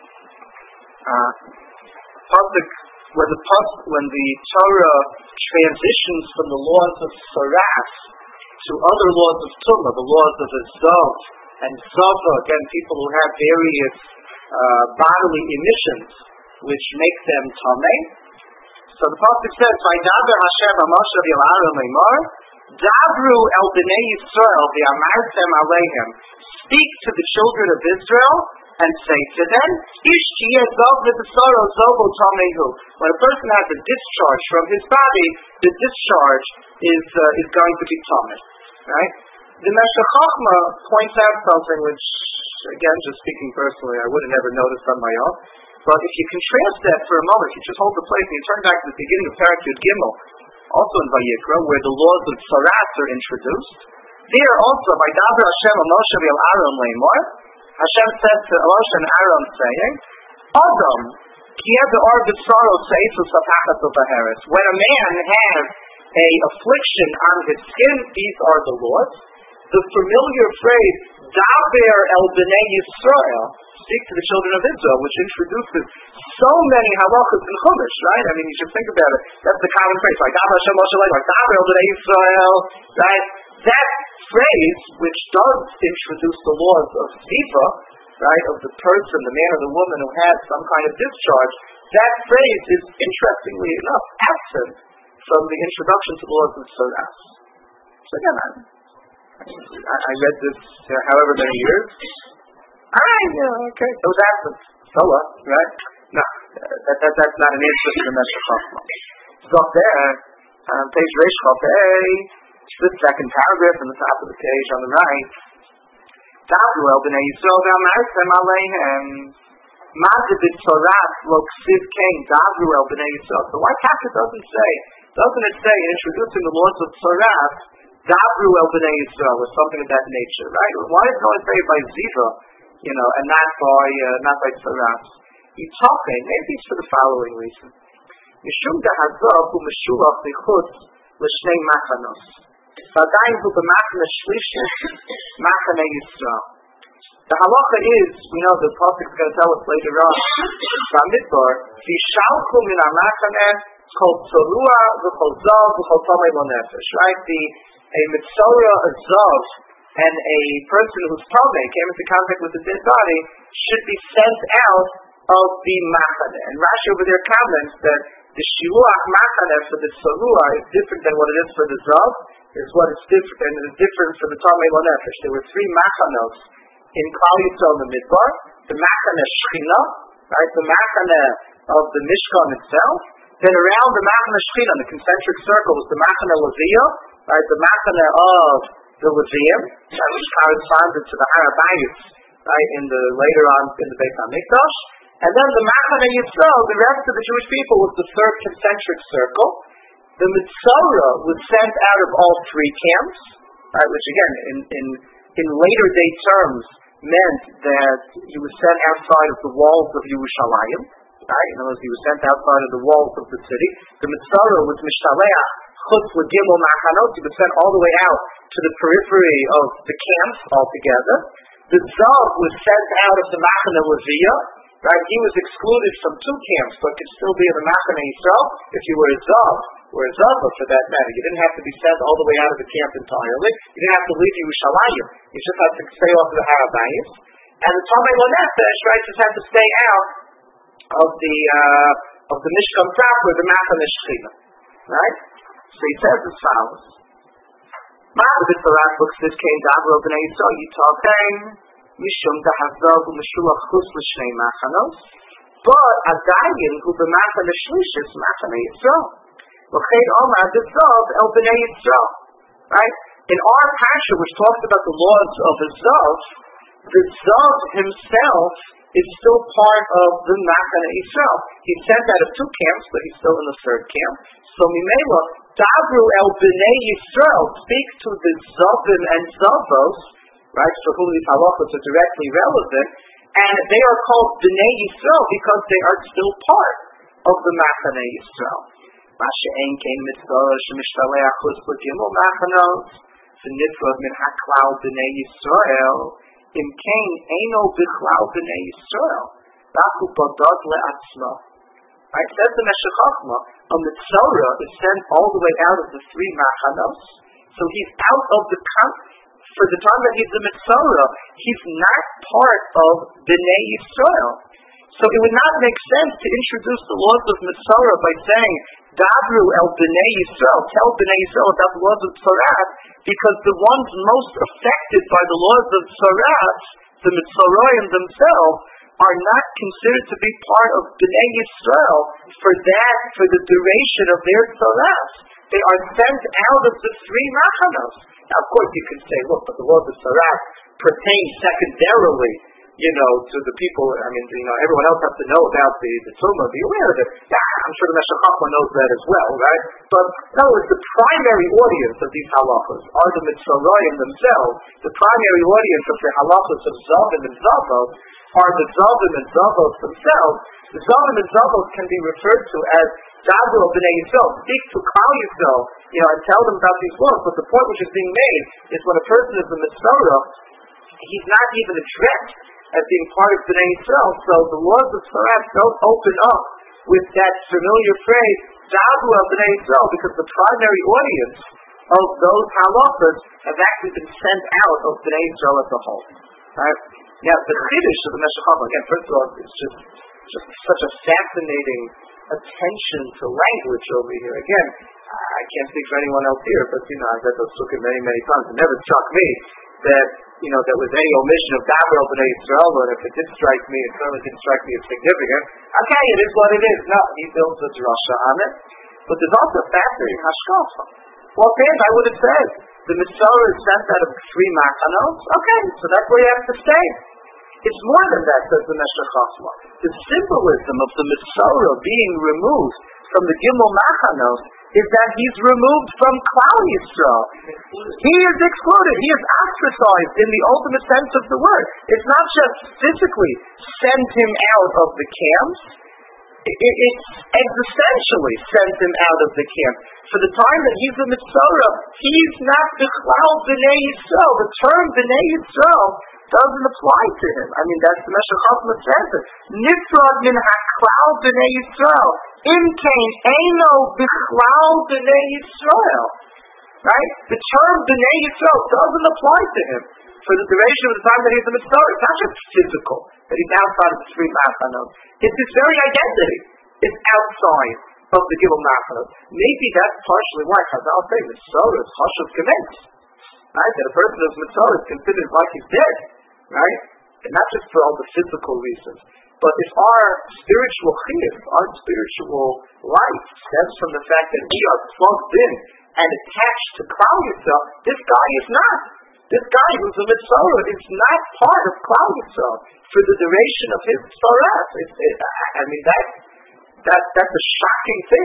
uh, pasuk when the pasuk when the Torah transitions from the laws of Saras to other laws of Tumah, the laws of Zav and Zava, again, people who have various uh, bodily emissions which make them tamei. So the pasuk says, "Vaydaber Hashem Moshe v'Aaron Lemar, Dabru el bnei Yisrael v'amartem aleichem." Speak to the children of Israel and say to them, Ish tiyeh v'besaro zovo tamehu. When a person has a discharge from his body, the discharge is uh, is going to be tameh. Right? The Meshech Chochmah points out something which, again, just speaking personally, I would have never noticed on my own. But if you contrast that for a moment, you just hold the place and you turn back to the beginning of Perek Yud Gimel, also in Vayikra, where the laws of Saras are introduced. There also, by Daber Hashem Moshe v'Aaron Lemor, Hashem said to Moshe and Aaron, saying, Adam, ki or b'saro se'esu sapachat u'baheres. When a man has a affliction on his skin, these are the laws. The familiar phrase, Daber el b'nei Yisrael, speak to the children of Israel, which introduces so many halachas in Chumash, right? I mean, you should think about it. That's the common phrase, like Daber Hashem Moshe Lemor, Daber el b'nei Yisrael, right? That phrase, which does introduce the laws of Sifa, right, of the person, the man or the woman who has some kind of discharge, that phrase is, interestingly enough, absent from the introduction to the laws of Saras. So again, I, I read this uh, however many years. Ah, yeah, okay, it was absent. So what, right? No, uh, that, that, that's not an answer to the Meshech Chochmah. So there, on page Reish Chaf Hey, the second paragraph on the top of the page on the right, Dabru el b'nei Yisrael v'amartem aleichem, Ma'aseh b'Torah lo ksiv kein Dabru el b'nei Yisrael. So why Taka doesn't say, doesn't it say in introducing the laws of Torah, Dabru el b'nei Yisrael, or something of that nature, right? Why does it only say by Ziva, you know, and not by uh, not by Torah? Yitachin, maybe it's for the following reason: Mishum dehazah hu meshulach b'chutz l'shnei machanos. The halacha is, we know the prophet is going to tell us later on, Bamidbar, Vishalchu min ha-machaneh kol tzorua v'chol zav v'chol tamei lo nefesh. Right? The a mitzora, a zav, and a person who's tamei came into contact with the dead body should be sent out of the machaneh. And Rashi over there comments that the shiluach machaneh for the tzorua is different than what it is for the zav. Is what is different, and is different from the Tamei Lo Nefesh. There were three machanos in Klal Yisrael in the Midbar: the machaneh Shechina, right, the machaneh of the Mishkan itself. Then around the machaneh Shechina, the concentric circle, was the machaneh Leviah, right, the machaneh of the Leviim, which corresponded to the Har Habayis, right, in the later on in the Beit HaMikdash. And then the machaneh Yisrael, the rest of the Jewish people, was the third concentric circle. the Mitzorah was sent out of all three camps, right, which again, in, in, in later day terms, meant that he was sent outside of the walls of Yerushalayim, right? In other words, he was sent outside of the walls of the city. The Mitzorah was Mishaleach, Chutz L'Gimel Machanot, he was sent all the way out to the periphery of the camps altogether. The Zav was sent out of the Machane Leviah, right? He was excluded from two camps, but could still be in the Machane Yisrael if you were a Zav, or a Zava for that matter. You didn't have to be sent all the way out of the camp entirely. You didn't have to leave Yerushalayim. You just had to stay off of the Har HaBayis. And the Tomei Lonefesh, right, just had to stay out of the uh, of the Mishkan proper, the Machane Shechina, right? So he says as follows: Ma'avid Barak books this came Dabro B'nei Yisrael Yitolkein Mishum Dahazav U'Meshuach Chus L'Shnei Machanos, but Adayin Hu B'Machane Shlishis Machane Yisrael. L'chein Omar D'Zav El B'nei Yisrael. Right? In our parsha, which talks about the laws of the Zav, the Zav himself is still part of the Machane Yisrael. He's sent out of two camps, but he's still in the third camp. So Mimela, Dabru El B'nei Yisrael, speak to the Zavim and Zavos, right, for whom these halachos are directly relevant, and they are called B'nei Yisrael because they are still part of the Machane Yisrael. Masha'en Kein Mitzvah Shemishtalech Chutz L'Gimel Machanos V'Nifrod Min HaKlal B'nei Yisrael Im Kein Eino B'Chlal B'nei Yisrael Dachu Badot Le'atzma. Right, says the Meshech Chochmah, a Mitzorah is sent all the way out of the three Machanos, so he's out of the camp. For the time that he's a Mitzorah, he's not part of B'nei Yisrael. So it would not make sense to introduce the laws of Mitzorah by saying, Dabru El B'nei Yisrael, tell B'nei Yisrael about the laws of Tzorat, because the ones most affected by the laws of Tzorat, the Mitzorahim themselves, are not considered to be part of B'nei Yisrael for that, for the duration of their Tzorat. They are sent out of the three Machanos. Now, of course, you can say, look, but the laws of Tzorat pertain secondarily, you know, to the people. I mean, you know, everyone else has to know about the the Tumah, be aware of it. Yeah, I'm sure the Meshech Chochmah knows that as well, right? But in other words, the primary audience of these halachos are the Mitzorahim themselves. The primary audience of the halachos of Zavim and Zavos are the Zavim and Zavos themselves. The Zavim and Zavos can be referred to as Dabru B'nei Yisrael, speak to Klal Yisrael, you know, and tell them about these laws. But the point which is being made is when a person is a Mitzorah, he's not even addressed as being part of B'nai Yisrael. So the laws of Tzorat don't open up with that familiar phrase, Dabru B'nai Yisrael, because the primary audience of those halachas have actually been sent out of B'nai Yisrael as a whole. Right? Now, the Chiddush of the Meshech Chochmah, again, first of all, it's just, just such a fascinating attention to language over here. Again, I can't speak for anyone else here, but, you know, I've read those sukkah many, many times. It never struck me that, you know, there was any omission of Dabru B'nai Yisrael, and if it did strike me, it certainly didn't strike me as significant. Okay, it is what it is. No, he builds a drasha on it. But there's also a fascinating hashkafa. Well, then I would have said, the Mitzorah is sent out of three machanos. Okay, so that's where you have to stay. It's more than that, says the Meshech Chochmah. The symbolism of the Mitzorah being removed from the Gimel Machanos is that he's removed from Klal Yisrael. He is excluded. He is ostracized in the ultimate sense of the word. It's not just physically sent him out of the camps. It, it, it's existentially sent him out of the camp. For the time that he's a Mitzorah, he's not the Klal B'nai Yisrael. The term B'nai Yisrael doesn't apply to him. I mean, that's the Meshech Chochmah says it. Nifrod min HaKlal B'nai Yisrael. Im kein eino b'chlal B'nai Yisrael. Right? The term B'nai Yisrael doesn't apply to him for the duration of the time that he's a Mitzorah. It's not just physical, that he's outside of the three machanos. It's his very identity. It's outside of the Gimel Machanos. Maybe that's partially why Chazal say Mitzorah is Chashuv Kemetz. Right? That a person who's Mitzorah is considered like he's dead. Right? And not just for all the physical reasons. But if our spiritual chiyuv, our spiritual life stems from the fact that we are plugged in and attached to Klal Yisrael, this guy is not. This guy who's a Mitzorah is not part of Klal Yisrael for the duration of his Torah. It, I mean, that, that, that's a shocking thing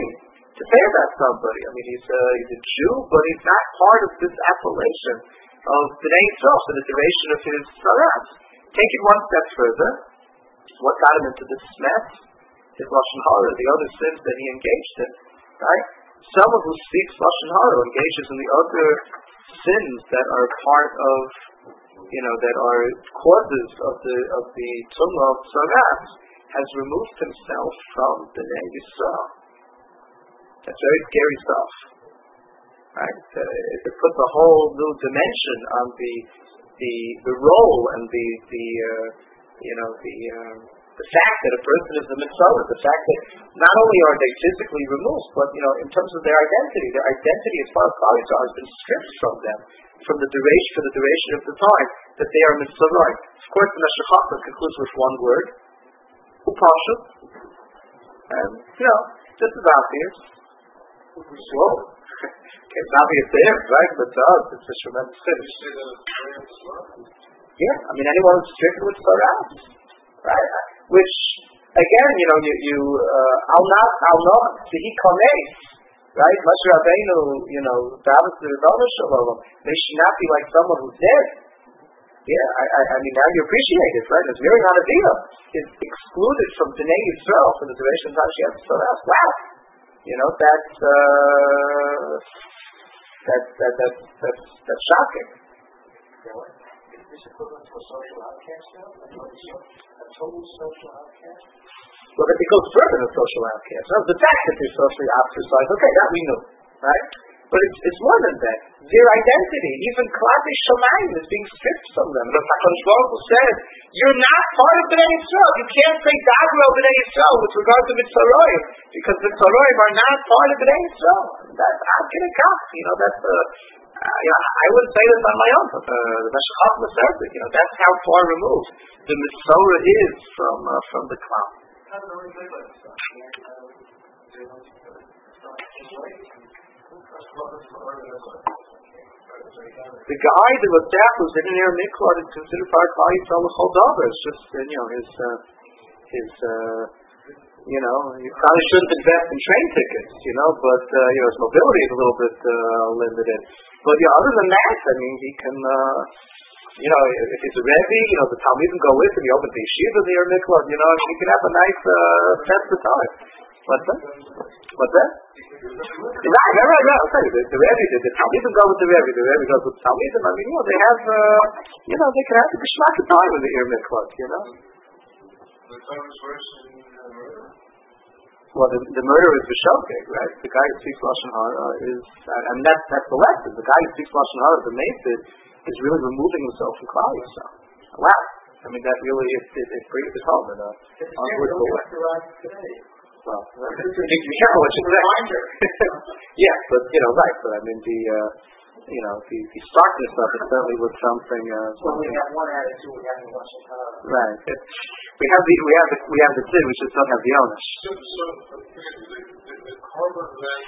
to say about somebody. I mean, he's a, he's a Jew, but he's not part of this appellation of Bnei Yisrael for the duration of his sarat. Take it one step further. What got him into this mess? His Lashon Hara, the other sins that he engaged in. Right? Someone who speaks Lashon Hara engages in the other sins that are part of, you know, that are causes of the of the tumah of sarat, has removed himself from Bnei Yisrael. That's very scary stuff. Right? Uh, it puts a whole new dimension on the the the role and the the uh, you know the uh, the fact that a person is a mitzvah. The fact that not only are they physically removed, but you know in terms of their identity, their identity as far as Klal Yisrael has been stripped from them from the duration for the duration of the time that they are mitzvah. Of course, the Meshech Chochmah concludes with one word, upashut, and you know this is obvious. Slow. It's obvious to him, right? But to us, it's a tremendous finish. Yeah, I mean, anyone who's stricken with sarat, right? Which, again, you know, you, you, uh, al not, al not, he kameis, right? Moshe Rabbeinu, you know, David the Rebbe Shalom, they should not be like someone who's dead. Yeah, I, I, I mean, now you appreciate it, right? It's very not a deal. It's excluded from Bnei Yisrael for the duration of time she has sarat. Wow. You know, that's, uh, that, that, that, that's, that's shocking. Is this equivalent to a social outcast now? A total social outcast? Well, it goes further than social outcast. Now, the fact that they're socially ostracized, okay, that we know, right? But it's, it's more than that. Their identity, even Klal Shamayim, is being stripped from them. The HaKadosh Baruch Hu said, you're not part of Bnei Yisrael. You can't say Dagro Bnei Yisrael with regard to Mitzvahroim, because Mitzvahroim are not part of Bnei Yisrael. That's Ad Kidei Kach. You know, that's uh, uh, you know, I wouldn't say this on my own, but uh, the Meshech Chochmah says it. You know, that's how far removed the Mitzvah is from uh, from the Klal. The guy that was deaf was in an air miklat is considered part of Klal Yisrael l'chol davar. It's just, you know, his, uh, his, uh, you know, you probably shouldn't invest in train tickets, you know, but, uh, you know, his mobility is a little bit, uh, limited. But, yeah, other than that, I mean, he can, uh, you know, if he's a Rebbe, you know, the Talmidim go with him, he opens the yeshiva in the air miklat, you know, I mean, he can have a nice, uh, test of time. What's that? What's that? Right, right, right, right. I'll tell you, the, the Rebbe, the, the Talmidim go with the Rebbe, the Rebbe goes with the Talmidim. I mean, you know, they have, uh, you know, they can have the geschmack of time in the Ir Miklat, you know? The time is worse than the murder. Well, the, the murder is B'shokeg, right? The guy who speaks Lashon Hara is, I mean, that's, that's the lesson. The guy who speaks Lashon Hara, the Mesid, is really removing himself from Klal Yisrael. Wow. I mean, that really, it, it, it brings it home in a unbelievable way. Well, you be careful what you say. Yeah, but you know, right. But I mean, the uh, you know, the, the starkness of it certainly was something. Uh, Well, we have one attitude. We have the Lashon Hara. Right. It, we have the we have the we have the sin. We just don't have the onus. So, so the, the, the carbon then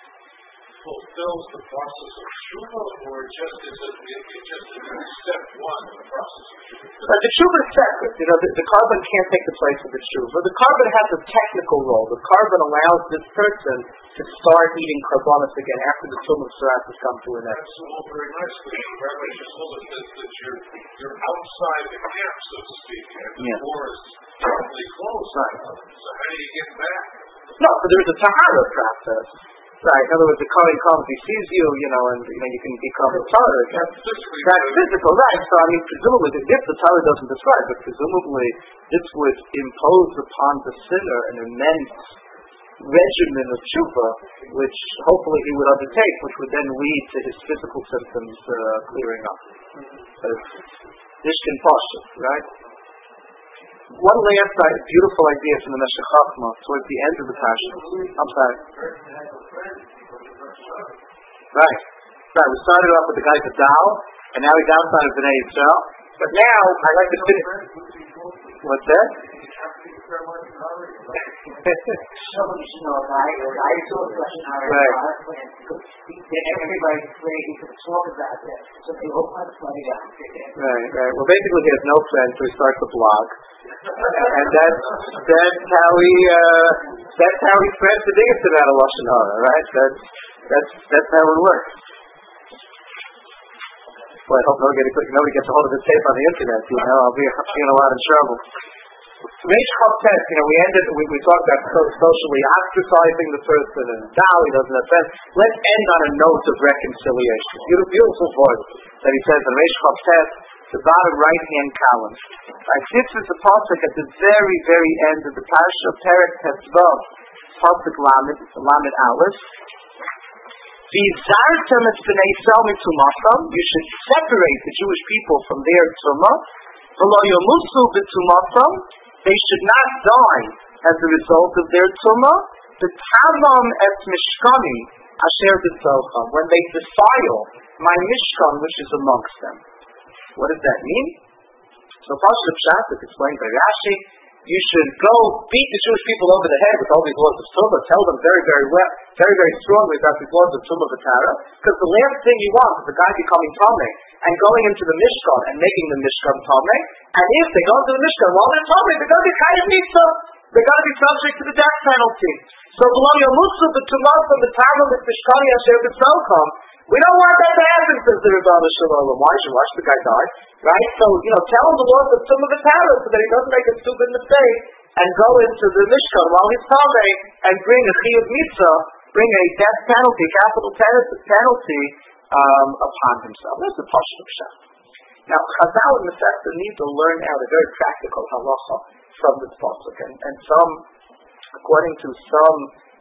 fulfills the process of tshuva, or just is it, it, it just is step one in the process of tshuva? But the tshuva is separate. You know, the, the carbon can't take the place of the tshuva. The carbon has a technical role. The carbon allows this person to start eating carbonis again after the tumah of sarat has come to an end. That's all very nice, but Rabbi Shmuel says that you're, you're outside the camp, so to speak, and the Yeah. door is firmly closed. Right. So how do you get back? No, but there's a tahara process. Right. In other words, the Kohen comes, he sees you, you know, and you know you can become a Torah again. That's physical, right? So I mean, presumably, if the Torah doesn't describe it, presumably this would impose upon the sinner an immense regimen of tshuva, which hopefully he would undertake, which would then lead to his physical symptoms uh, clearing up. Ishkin Pasha, right? One last uh, beautiful idea from the Meshech Chochmah towards the end of the Pasha. I'm sorry. Right. Right. We started off with the guy Badal, and now he's outside of Bnei Yisrael. But now I'd like to finish. What's that? Someone should know a guy, a guy who saw the Lashon Hara, and everybody afraid he could talk about that. So they hope I'm funny guy. Right, right. Well, basically he has no friends, so he starts a blog. And that's, that's how he, uh, that's how he spreads the digging out of Lashon Hara, right? That's, that's, that's how it works. Well, I hope nobody, nobody gets a hold of this tape on the internet, you know, I'll be in a lot of trouble. Reish Chaftet, you know, we ended, we, we talked about so, socially ostracizing the person, and now he doesn't have sense. Let's end on a note of reconciliation. Beautiful, beautiful voice that he says in Reish Chaftet, the bottom right-hand column. Right, this is the pasuk at the very, very end of the parasha of Perek Tetzvav, pasuk Lamed, Lamed Aleph. V'izartem et b'nei Yisrael mitumatam. You should separate the Jewish people from their tumah. V'lo yomusu b'tumatam. They should not die as a result of their tumah. V'tavam et mishkani asher b'tzolcham. When they defile my mishkan which is amongst them. What does that mean? So Pasuk Pshat is explained by Rashi. You should go beat the Jewish people over the head with all these laws of Tumah. Tell them very, very well, very, very strongly about these laws of Tumah V'Tara. Because the last thing you want is a guy becoming Tameh and going into the Mishkan and making the Mishkan Tameh. And if they go into the Mishkan while they're Tameh, they're going to be kind of mitzvah. They're going to be subject to the death penalty. So below Yomusu B'Tumah from the Tara with Mishkani Asher B'Tzolcham. We don't want that to happen, says the Rebbe Shalom. Why should watch the guy die? Right? So, you know, tell him the laws of Tumah V'Tara so that he doesn't make a stupid mistake and go into the Mishkan while he's Tameh and bring a Chiyuv Mitzvah, bring a death penalty, capital penalty um, upon himself. That's the Pashut Pshat. Now, Chazal and Masechta need to learn out a very practical halacha from this pasuk, and, and some, according to some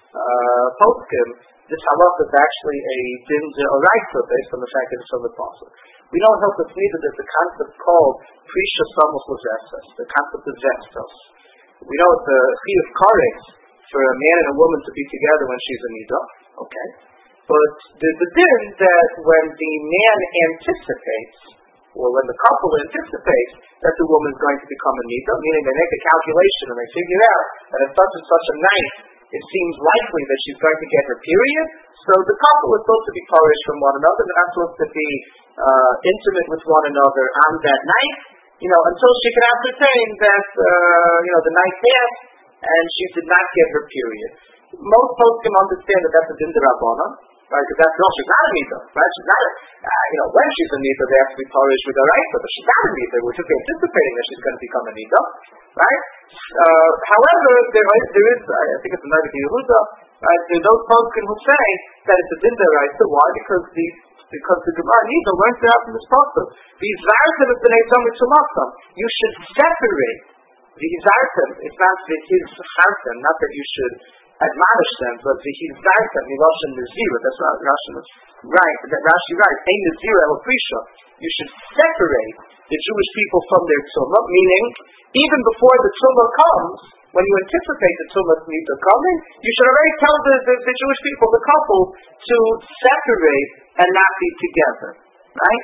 uh, poskim, this halacha is actually a din d'oraisa based on the fact that it's from the pasuk. We don't help us neither. There's a concept called prisha samuch l'vestos, the concept of vestos. We know it's a chiyuv kares for a man and a woman to be together when she's a nida, okay? But there's a din that when the man anticipates, or when the couple anticipates that the woman is going to become a nida, meaning they make a calculation and they figure out that at such and such a night it seems likely that she's going to get her period, so the couple is supposed to be parish from one another. They're not supposed to be uh, intimate with one another on that night, you know, until she can ascertain that, uh, you know, the night passed and she did not get her period. Most folks can understand that that's a din d'Rabbanan, right? Because that's no, she's not a nida, right? She's not a, uh, you know, when she's a nida, they have to be parish with her right, but she's not a nida. We're just anticipating that she's going to become a nida, right? Uh, however, there is, there is, I think it's a Nagid Yehuda, right? There are those folks who say that it's a din d'oraisa. Why? Because the because the Gemara Nida learns it out from this pasuk. These zartim is b'nei Tumah Tumacham. You should separate these zartim. It's not the his hartim, not that you should admonish them, but the his zartim, miloshen nezira. That's what Rashi was right. That Rashi writes. Ein nezira el prisha. You should separate the Jewish people from their tumah, meaning even before the tumah comes, when you anticipate the tumah nida coming, you should already tell the, the, the Jewish people, the couple, to separate and not be together, right?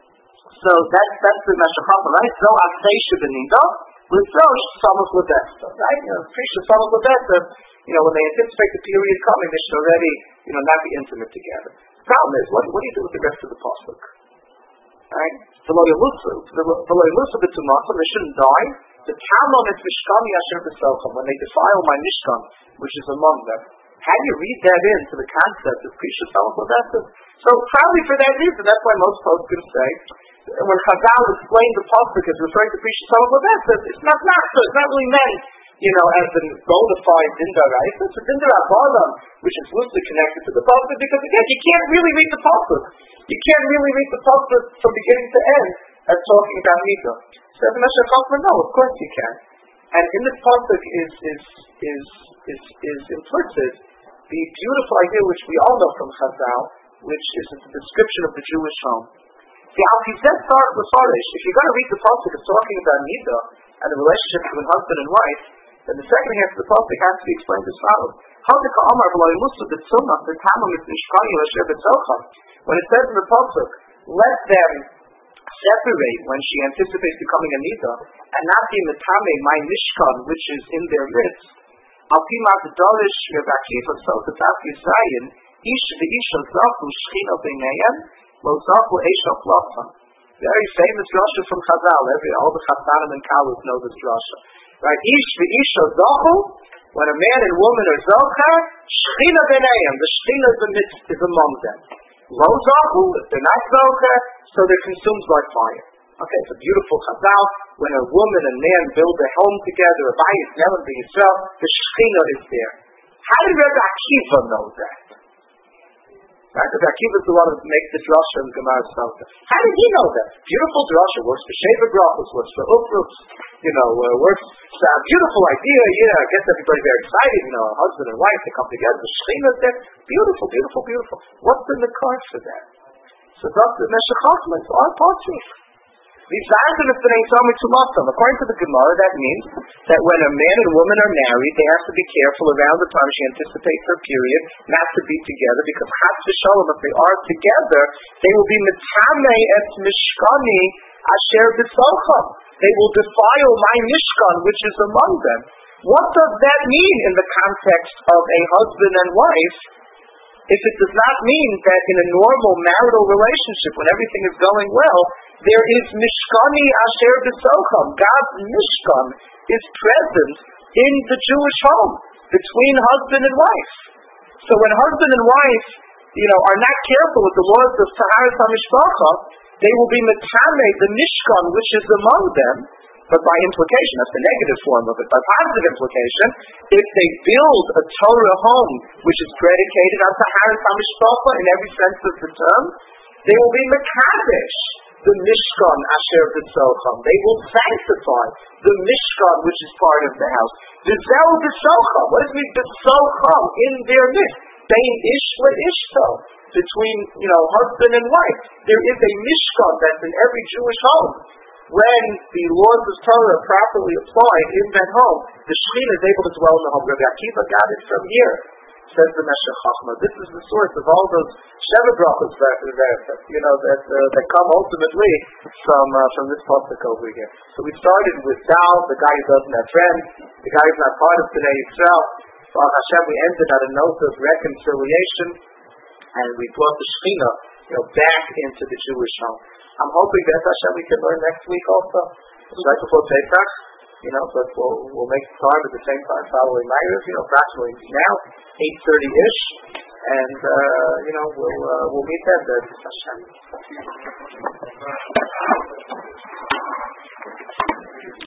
So that's that's the meshachama, right? So afsei benida with those samuch l'vestos, right? You know, prisha samuch l'vestos. You know, when they anticipate the period coming, they should already, you know, not be intimate together. The problem is, what, what do you do with the rest of the pasuk? Right? V'lo yamusu, v'lo yamusu b'tumatam, they shouldn't die. The Talmud is Mishkani Asher B'Tzolcham, when they defile my Mishkan, which is among them. How do you read that into the concept of Prisha Samuch L'vestos? So probably for that reason, that's why most folks can say, when Chazal explained the pasuk as referring to Prisha Samuch L'vestos, it's not not so, it's not really meant, you know, as a bona fide din d'oraisa. It's a din d'Rabbanan, which is loosely connected to the pasuk, because again, you can't really read the pasuk. You can't really read the pasuk from beginning to end as talking about Nida. So the Meshach Chochmah, no, of course you can. And in this pasuk is is is is is implicit the beautiful idea which we all know from Chazal, which is the description of the Jewish home. The Al-Pizet Sar L'Farish, if you're going to read the pasuk as talking about Nida and the relationship between husband and wife, then the second half of the pasuk has to be explained as follows. When it says in the pasuk, let them separate when she anticipates becoming a nida, and not be metame my mishkan, which is in their midst. Alpima v'dorish v'akiva so the taf yisayin ish v'isha zafu shchina b'neihem lo zafu esha platan. Very famous drasha from Chazal. Every all the Chassanim and Kalos know this drasha. Right? Ish v'isha zochu, when a man and woman are zocher, shechina b'neihem, the shechina is, is among them. Lo zochu, if they're not zocher, so they're consumed by fire. Okay, it's a beautiful chazal. When a woman and man build a home together, a bayis never be Yisrael, the shechina is there. How did Rebbe Akiva know that? Right? Rebbe Akiva is the one who makes the drasha in Gemara Sotah. How did he know that? Beautiful drasha, works for Sheva Brachos, works for Uprus, you know, uh, works, it's a beautiful idea, yeah, gets everybody very excited, you know, a husband and wife, they come together, the shechina is there. Beautiful, beautiful, beautiful. What's in the card for that? So that's the Meshech Chochmah, it's our party. According to the Gemara, that means that when a man and woman are married, they have to be careful around the time she anticipates her period not to be together, because Chas v'Shalom, if they are together, they will be metamei et mishkani asher b'socham. They will defile my mishkan, which is among them. What does that mean in the context of a husband and wife? If it does not mean that in a normal marital relationship, when everything is going well, there is mishkani asher b'socham. God's mishkan is present in the Jewish home between husband and wife. So when husband and wife, you know, are not careful with the laws of Taharas HaMishpacha, they will be metamei the mishkan which is among them. But by implication, that's the negative form of it. By positive implication, if they build a Torah home which is predicated on Taharas HaMishpacha in every sense of the term, they will be mekadesh the Mishkan Asher B'Socham. They will sanctify the Mishkan which is part of the house. V'zel B'Socham. What does it mean B'Socham? In their midst. Bein ish le'ishto. Between, you know, husband and wife. There is a Mishkan that's in every Jewish home. When the laws of Torah are properly applied in that home, the Shekhinah is able to dwell in the home. Rabbi Akiva got it from here, says the Meshech Chochmah. This is the source of all those Sheva Brachos that, that, you know, that, uh, that come ultimately from uh, from this pasuk over here. So we started with Dal, the guy who doesn't have friends, the guy who's not part of Bnei Yisrael. Baruch Hashem, we ended on a note of reconciliation, and we brought the Shekhinah, you know, back into the Jewish home. I'm hoping that Hashem we can learn next week also. It's right before Pesach, you know, but we'll we'll make the time at the same time following Ma'ariv, you know, approximately now, eight thirty ish, and uh, you know, we'll uh, we'll meet then. Hashem.